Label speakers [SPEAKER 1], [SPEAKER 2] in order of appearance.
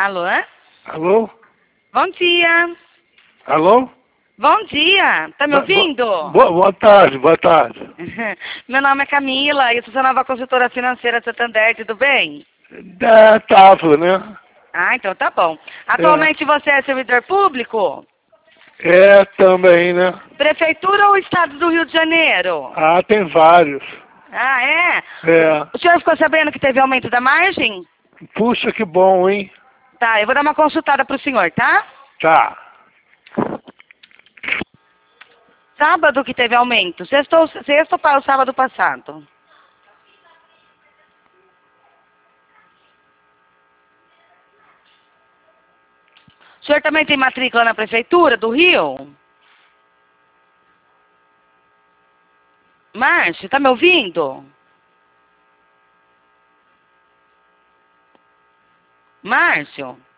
[SPEAKER 1] Alô?
[SPEAKER 2] Alô?
[SPEAKER 1] Bom dia.
[SPEAKER 2] Alô?
[SPEAKER 1] Bom dia. Tá me ouvindo?
[SPEAKER 2] Boa tarde, boa tarde.
[SPEAKER 1] Meu nome é Camila e eu sou a nova consultora financeira de Santander, tudo bem?
[SPEAKER 2] Tava, né?
[SPEAKER 1] Ah, então tá bom. Atualmente você é servidor público?
[SPEAKER 2] É, também, né?
[SPEAKER 1] Prefeitura ou Estado do Rio de Janeiro?
[SPEAKER 2] Ah, tem vários.
[SPEAKER 1] Ah, é?
[SPEAKER 2] É.
[SPEAKER 1] O senhor ficou sabendo que teve aumento da margem?
[SPEAKER 2] Puxa, que bom, hein?
[SPEAKER 1] Tá, eu vou dar uma consultada pro senhor, tá?
[SPEAKER 2] Tá.
[SPEAKER 1] Sábado que teve aumento. Sexto para o sábado passado. O senhor também tem matrícula na prefeitura do Rio? Márcio, tá me ouvindo? Márcio?